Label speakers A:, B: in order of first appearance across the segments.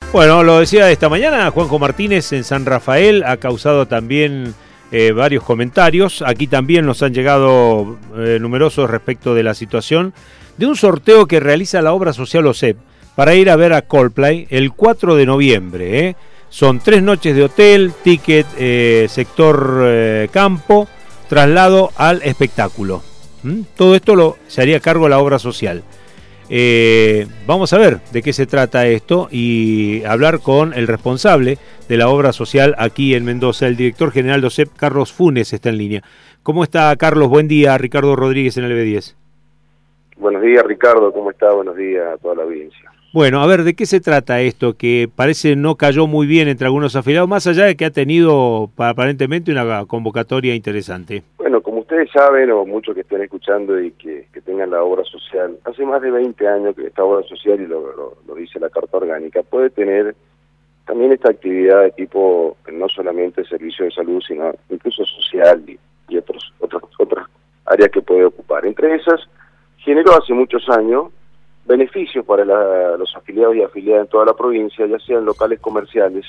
A: Bueno, lo decía esta mañana Juanjo Martínez en San Rafael, ha causado también varios comentarios. Aquí también nos han llegado numerosos respecto de la situación de un sorteo que realiza la obra social OSEP para ir a ver a Coldplay el 4 de noviembre. Son 3 noches de hotel, ticket sector campo, traslado al espectáculo. Todo esto se haría cargo de la obra social. Vamos a ver de qué se trata esto y hablar con el responsable de la obra social aquí en Mendoza, el director general de OSEP, Carlos Funes, está en línea. ¿Cómo está, Carlos? Buen día, Ricardo Rodríguez en el B10.
B: Buenos días, Ricardo, ¿cómo está? Buenos días a toda la audiencia.
A: Bueno, a ver, ¿de qué se trata esto? Que parece no cayó muy bien entre algunos afiliados, más allá de que ha tenido aparentemente una convocatoria interesante.
B: Bueno, como ustedes saben, o muchos que estén escuchando y que tengan la obra social, hace más de 20 años que esta obra social, y lo dice la Carta Orgánica, puede tener también esta actividad de tipo, no solamente servicio de salud, sino incluso social y otras áreas que puede ocupar. Entre esas, generó hace muchos años beneficios para los afiliados y afiliadas en toda la provincia, ya sean locales comerciales,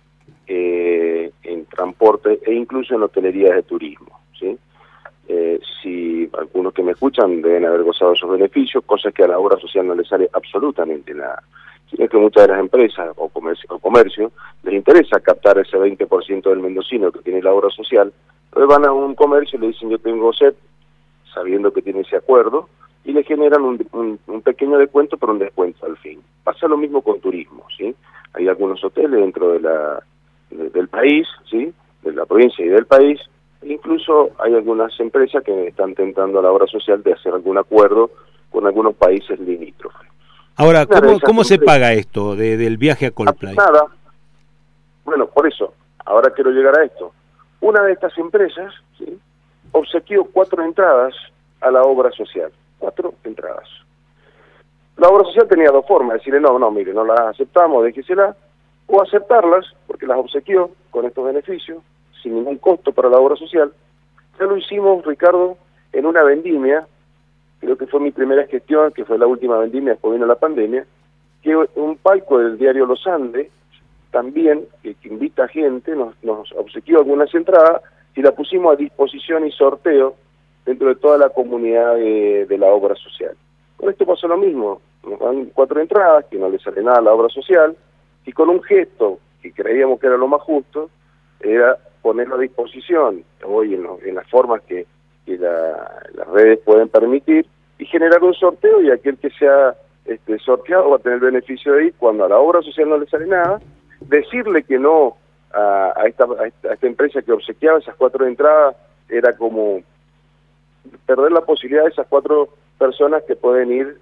B: en transporte e incluso en hotelería de turismo, ¿sí? Si algunos que me escuchan deben haber gozado esos beneficios, cosas que a la obra social no les sale absolutamente nada, sino que muchas de las empresas o comercio les interesa captar ese 20% del mendocino que tiene la obra social. Entonces van a un comercio y le dicen: yo tengo OSEP, sabiendo que tiene ese acuerdo, y le generan un pequeño descuento, pero un descuento al fin. Pasa lo mismo con turismo, ¿sí? Hay algunos hoteles dentro del país, ¿sí? De la provincia y del país, e incluso hay algunas empresas que están tentando a la obra social de hacer algún acuerdo con algunos países limítrofes.
A: Ahora, ¿cómo se paga esto del viaje a Coldplay?
B: Nada. Bueno, por eso, ahora quiero llegar a esto. Una de estas empresas, ¿sí?, obsequió 4 entradas a la obra social. 4 entradas. La obra social tenía 2 formas: decirle no, mire, no las aceptamos, déjesela, o aceptarlas porque las obsequió con estos beneficios sin ningún costo para la obra social. Ya lo hicimos, Ricardo, en una vendimia, creo que fue mi primera gestión, que fue la última vendimia, después vino la pandemia, que un palco del diario Los Andes, también, que invita a gente, nos obsequió algunas entradas y la pusimos a disposición y sorteo dentro de toda la comunidad de la obra social. Con esto pasó lo mismo: nos dan 4 entradas, que no le sale nada a la obra social, y con un gesto que creíamos que era lo más justo, era ponerlo a disposición, hoy en las formas que las redes pueden permitir, y generar un sorteo, y aquel que sea sorteado va a tener beneficio de ir. Cuando a la obra social no le sale nada, decirle que no a esta empresa que obsequiaba esas 4 entradas era como perder la posibilidad de esas 4 personas que pueden ir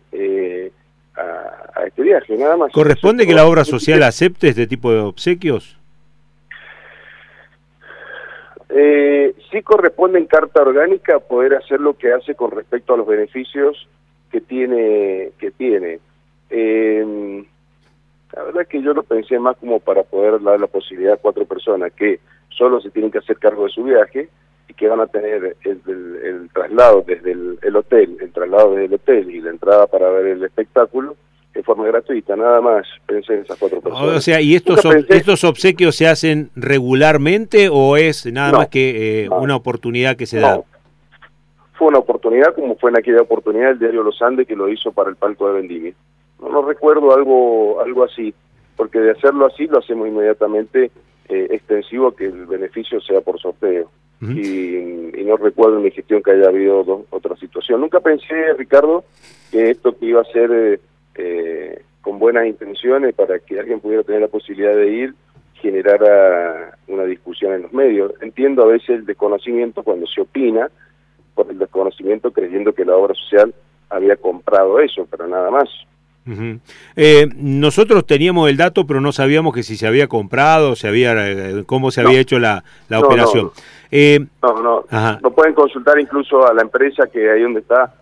B: a este viaje, nada más.
A: ¿Corresponde que la obra social acepte este tipo de obsequios?
B: Sí corresponde en Carta Orgánica poder hacer lo que hace con respecto a los beneficios que tiene. La verdad es que yo lo pensé más como para poder dar la posibilidad a 4 personas que solo se tienen que hacer cargo de su viaje y que van a tener el traslado desde el hotel, el traslado desde el hotel y la entrada para ver el espectáculo de forma gratuita. Nada más pensé en esas 4 personas.
A: O sea, ¿y estos obsequios se hacen regularmente o es nada más que una oportunidad que se da?
B: Fue una oportunidad, como fue en aquella oportunidad el diario Los Andes, que lo hizo para el palco de vendimia. No recuerdo algo así, porque de hacerlo así lo hacemos inmediatamente extensivo a que el beneficio sea por sorteo. Y no recuerdo en mi gestión que haya habido otra situación. Nunca pensé, Ricardo, que esto que iba a ser con buenas intenciones para que alguien pudiera tener la posibilidad de ir, generara una discusión en los medios. Entiendo a veces el desconocimiento cuando se opina, por el desconocimiento creyendo que la obra social había comprado eso, pero nada más.
A: Nosotros teníamos el dato, pero no sabíamos que si se había comprado, cómo se había hecho la operación.
B: Lo pueden consultar incluso a la empresa, que ahí donde está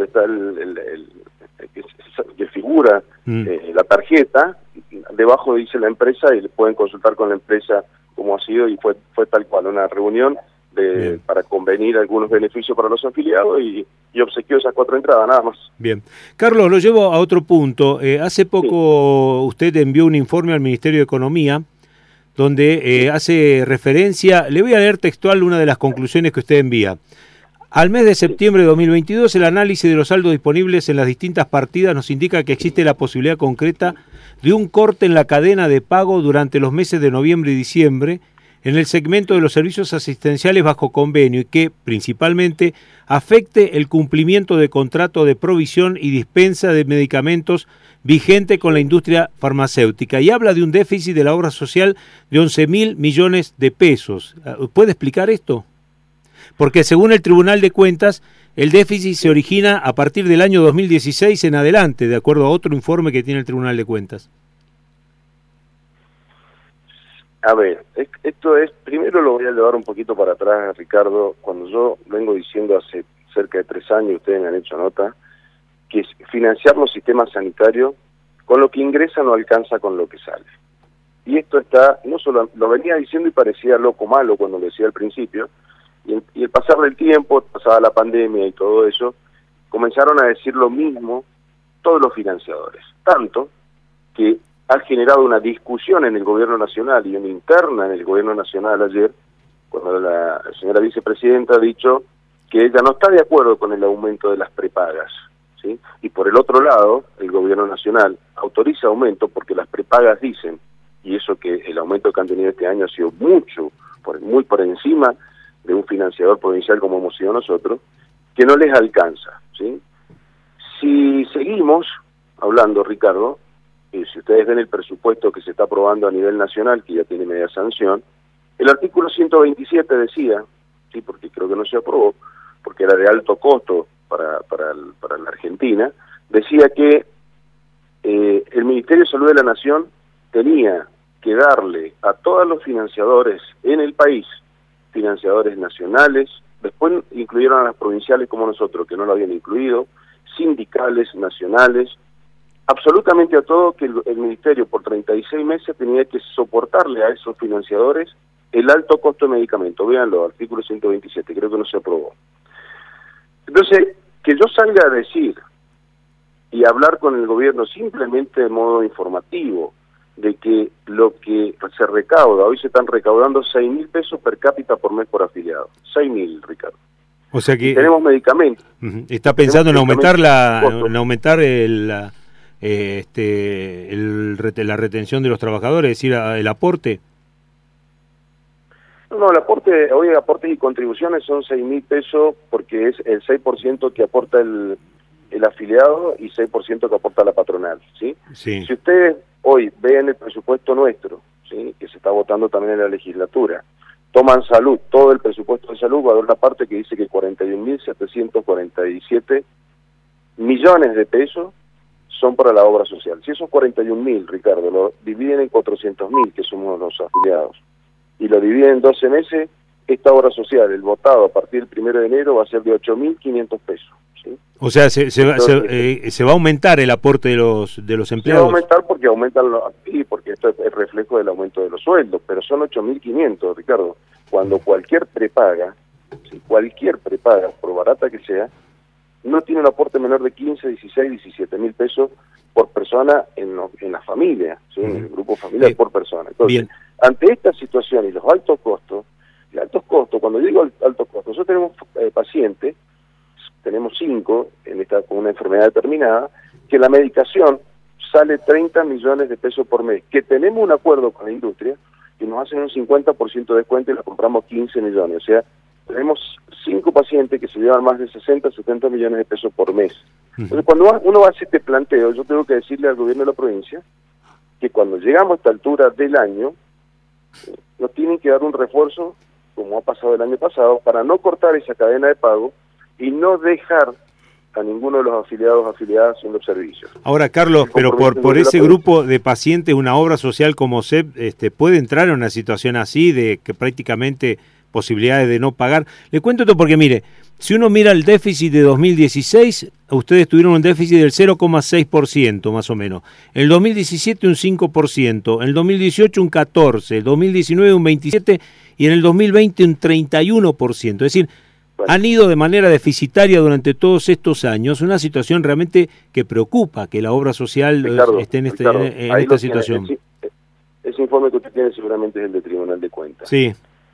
B: que figura la tarjeta, debajo dice la empresa, y le pueden consultar con la empresa cómo ha sido, y fue tal cual, una reunión para convenir algunos beneficios para los afiliados y obsequió esas 4 entradas, nada más.
A: Bien. Carlos, lo llevo a otro punto. Hace poco usted envió un informe al Ministerio de Economía donde hace referencia, le voy a leer textual una de las conclusiones que usted envía. Al mes de septiembre de 2022, el análisis de los saldos disponibles en las distintas partidas nos indica que existe la posibilidad concreta de un corte en la cadena de pago durante los meses de noviembre y diciembre en el segmento de los servicios asistenciales bajo convenio y que, principalmente, afecte el cumplimiento de contrato de provisión y dispensa de medicamentos vigente con la industria farmacéutica. Y habla de un déficit de la obra social de 11.000 millones de pesos. ¿Puede explicar esto? Porque según el Tribunal de Cuentas, el déficit se origina a partir del año 2016 en adelante, de acuerdo a otro informe que tiene el Tribunal de Cuentas.
B: A ver, esto es, primero lo voy a llevar un poquito para atrás, Ricardo. Cuando yo vengo diciendo hace cerca de 3 años, ustedes me han hecho nota, que financiar los sistemas sanitarios con lo que ingresa no alcanza con lo que sale. Y esto está, no solo lo venía diciendo y parecía loco malo cuando lo decía al principio, y el pasar del tiempo, pasada la pandemia y todo eso, comenzaron a decir lo mismo todos los financiadores. Tanto que ha generado una discusión en el gobierno nacional y una interna en el gobierno nacional ayer, cuando la señora vicepresidenta ha dicho que ella no está de acuerdo con el aumento de las prepagas, ¿sí? Y por el otro lado, el gobierno nacional autoriza aumento porque las prepagas dicen, y eso que el aumento que han tenido este año ha sido muy por encima de un financiador provincial como hemos sido nosotros, que no les alcanza, ¿sí? Si seguimos hablando, Ricardo, si ustedes ven el presupuesto que se está aprobando a nivel nacional, que ya tiene media sanción, el artículo 127 decía, sí, porque creo que no se aprobó, porque era de alto costo para la Argentina, decía que el Ministerio de Salud de la Nación tenía que darle a todos los financiadores en el país, financiadores nacionales, después incluyeron a las provinciales como nosotros, que no lo habían incluido, sindicales, nacionales, absolutamente a todo, que el Ministerio por 36 meses tenía que soportarle a esos financiadores el alto costo de medicamentos. Véanlo, artículo 127, creo que no se aprobó. Entonces, que yo salga a decir y hablar con el gobierno simplemente de modo informativo, de que lo que se recauda, hoy se están recaudando 6.000 pesos per cápita por mes por afiliado. 6.000, Ricardo.
A: O sea que...
B: Y tenemos medicamentos.
A: ¿Está pensando en aumentar la retención de los trabajadores, es decir, el aporte?
B: No, el aporte, hoy aportes y contribuciones son 6.000 pesos porque es el 6% que aporta el afiliado y 6% que aporta la patronal, ¿sí?
A: Sí.
B: Si ustedes hoy ven el presupuesto nuestro, ¿sí?, que se está votando también en la legislatura, toman salud, todo el presupuesto de salud, va a haber una parte que dice que 41.747 millones de pesos son para la obra social. Si esos 41.000, Ricardo, lo dividen en 400.000, que somos los afiliados, y lo dividen en 12 meses, esta obra social, el votado a partir del 1 de enero, va a ser de 8.500 pesos. ¿Sí?
A: O sea, se va a aumentar el aporte de los empleados.
B: Se va a aumentar porque porque esto es el reflejo del aumento de los sueldos, pero son 8.500, Ricardo. Cuando cualquier prepaga, por barata que sea, no tiene un aporte menor de 15, 16, 17.000 pesos por persona en la familia, ¿sí? En el grupo familiar por persona. Entonces, ante esta situación y los altos costos, cuando digo altos costos, nosotros tenemos pacientes, tenemos 5 con una enfermedad determinada, que la medicación sale 30 millones de pesos por mes, que tenemos un acuerdo con la industria y nos hacen un 50% de descuento y la compramos 15 millones, o sea, tenemos 5 pacientes que se llevan más de 60, 70 millones de pesos por mes. Entonces, cuando uno hace este planteo, yo tengo que decirle al gobierno de la provincia que cuando llegamos a esta altura del año, nos tienen que dar un refuerzo, como ha pasado el año pasado, para no cortar esa cadena de pago y no dejar a ninguno de los afiliadas sin los servicios.
A: Ahora, Carlos, pero por ese grupo de pacientes, una obra social como CEP puede entrar en una situación así, de que prácticamente posibilidades de no pagar. Le cuento esto porque, mire, Si uno mira el déficit de 2016, ustedes tuvieron un déficit del 0,6% más o menos. En el 2017 un 5%, en el 2018 un 14%, en el 2019 un 27% y en el 2020 un 31%. Es decir, han ido de manera deficitaria durante todos estos años, una situación realmente que preocupa, que la obra social esté en esta situación.
B: Ese informe que usted tiene seguramente es el de Tribunal de Cuentas.
A: Sí.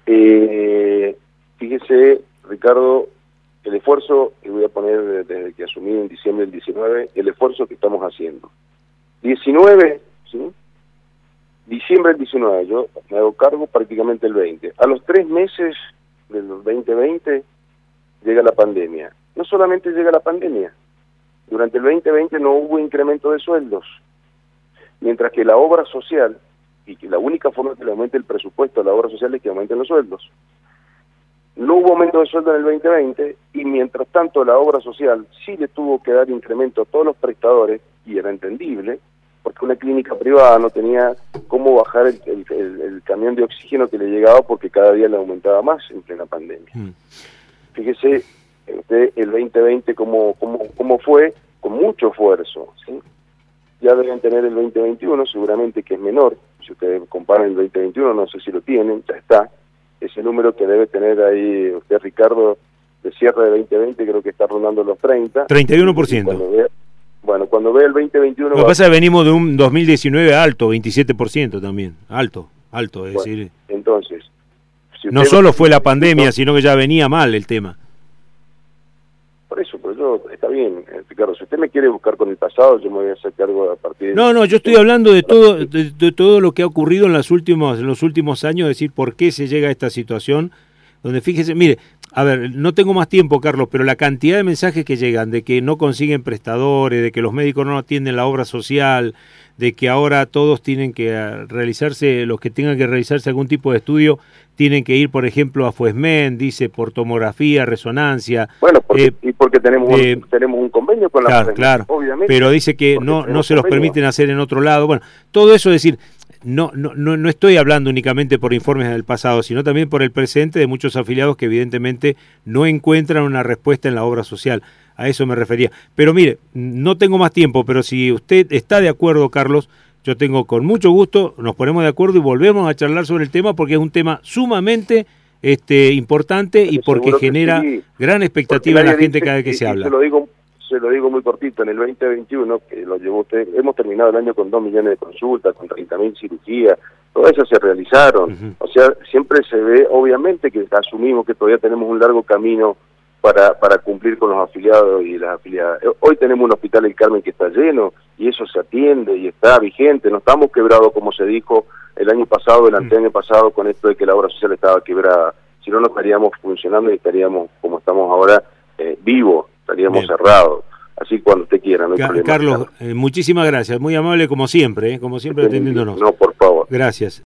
B: Fíjese, Ricardo, el esfuerzo, y voy a poner desde que asumí en diciembre del 19, el esfuerzo que estamos haciendo. 19, ¿sí? Diciembre del 19, yo me hago cargo prácticamente el 20. A los 3 meses del 2020 llega la pandemia. No solamente llega la pandemia, durante el 2020 no hubo incremento de sueldos, mientras que la obra social, y que la única forma que le aumente el presupuesto a la obra social es que aumenten los sueldos. No hubo aumento de sueldo en el 2020 y mientras tanto la obra social sí le tuvo que dar incremento a todos los prestadores, y era entendible, porque una clínica privada no tenía cómo bajar el camión de oxígeno que le llegaba porque cada día le aumentaba más en plena pandemia. Fíjese usted el 2020 cómo fue, con mucho esfuerzo, ¿sí? Ya deben tener el 2021, seguramente que es menor. Si ustedes comparan el 2021, no sé si lo tienen, ya está. Ese número que debe tener ahí usted, Ricardo, de cierre de 2020, creo que está rondando los 30.
A: 31%.
B: Cuando vea el 2021...
A: Lo que pasa es que venimos de un 2019 alto, 27% también, alto, es decir...
B: Entonces... Si
A: no solo fue la pandemia, sino que ya venía mal el tema.
B: Por eso, pero yo, está bien, Ricardo, si usted me quiere buscar con el pasado, yo me voy a hacer cargo a partir de...
A: No, yo estoy hablando de todo lo que ha ocurrido en los últimos años, es decir, por qué se llega a esta situación, donde fíjese, mire, a ver, no tengo más tiempo, Carlos, pero la cantidad de mensajes que llegan de que no consiguen prestadores, de que los médicos no atienden la obra social, de que ahora todos tienen que realizarse, los que tengan que realizarse algún tipo de estudio, tienen que ir, por ejemplo, a Fuesmen, dice, por tomografía, resonancia.
B: Bueno, porque tenemos un convenio con la Fuesmen,
A: claro,
B: obviamente.
A: Pero dice que no se los permiten hacer en otro lado. Bueno, todo eso, es decir, no estoy hablando únicamente por informes del pasado, sino también por el presente de muchos afiliados que evidentemente no encuentran una respuesta en la obra social. A eso me refería. Pero mire, no tengo más tiempo, pero si usted está de acuerdo, Carlos, yo tengo con mucho gusto, nos ponemos de acuerdo y volvemos a charlar sobre el tema porque es un tema sumamente importante y porque genera gran expectativa en la gente cada vez que se habla.
B: Se lo digo muy cortito, en el 2021, que lo llevó usted, hemos terminado el año con 2 millones de consultas, con 30.000 cirugías, todas esas se realizaron. O sea, siempre se ve, obviamente que asumimos que todavía tenemos un largo camino para cumplir con los afiliados y las afiliadas. Hoy tenemos un hospital El Carmen que está lleno y eso se atiende y está vigente. No estamos quebrados como se dijo el año pasado, el anteaño pasado, con esto de que la obra social estaba quebrada. Si no, no estaríamos funcionando y estaríamos, como estamos ahora, vivos, estaríamos cerrados. Así cuando usted quiera, no hay problema.
A: Carlos, muchísimas gracias. Muy amable como siempre atendiéndonos.
B: No, por favor.
A: Gracias.